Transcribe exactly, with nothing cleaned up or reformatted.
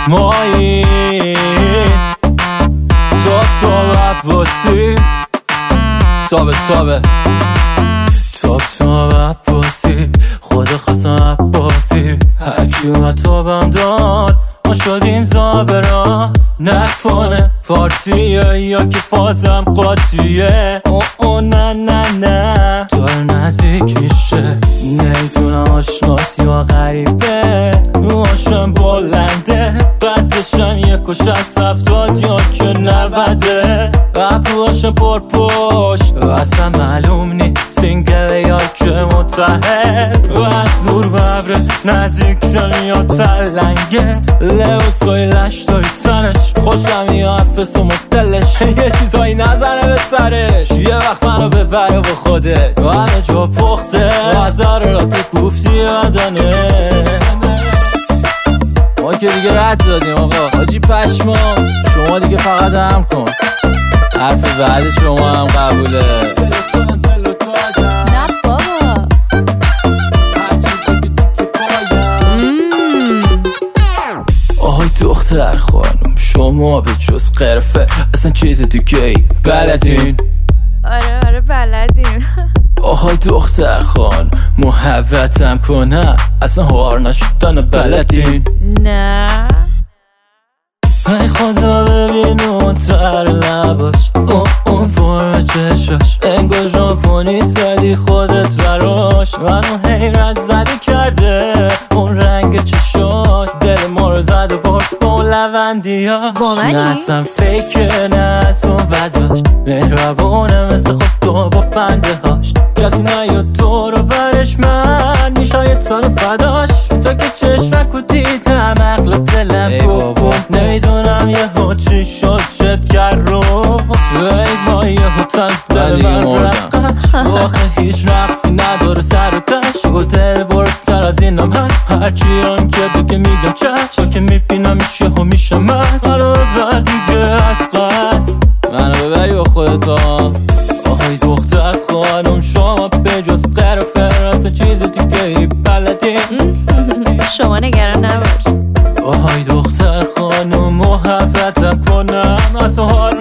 مایی تو تو عباسی تابه تابه تو تو عباسی خود خواستم عباسی هرکی اومد تابم داد ما شدیم زابرا نکنه پارتیه یا که فازم قاطیه او او نه نه نه داره نزدیک میشه نمیدونم آشناس یا غریبه موهاشم بلنده قدشم یک و شست هفتاد یا که نوده ابروهاشم پر پشت اصلا معلوم نی سینگل یا که متحد و از زور ببره نزدیک شن یا تلنگه لباسای لشتای تنش خوشم یا افس و مدلش یه چیزایی نزنه به سرش یه وقت منو ببره با خوده و همه جا پخته و ضرورات گفتی بدنه ما که دیگه رد دادیم آقا حاجی پشما شما دیگه فقط هم کن حرف بعد شما هم قبوله دختر خانم شما به جز قرفه اصلا چیز دیگه ای بلدین؟ آره آره بلدیم. آهای دختر خان محبتم کنم اصلا هوار نشدن بلدین؟ نه ای خدا ببین اون تر لباش اون اون فرم چشاش انگار ژاپنی زدی خودت براش منو حیرت زده کرده اون رنگ چشاش دل ما رو زده برد با لوندیاش نه اصلا فیکه نه از اون بداش مهربونه مثل خود تو با بنده هاش کسی نیاد تو رو برش من میشاید سال فداش تا که چشمک و دیدم عقل دلم بابا نمیدونم یه ها چی شد چتگر رو ای وای یه ها تن دل من رقش آخه هیچ رقصی نداره سر و تش و دل بردتر از اینم هست هرچی هم که بگه میگم چش تا که میبینم میشه ها میشم مست منو ببر دیگه از قصد منو ببری با خودتا آهای دختر خانم شما به جز قرفه اصلا چیز دیگه ای بلدی شما نگران نباش آهای دختر خانم محبتم کنم اصلا حال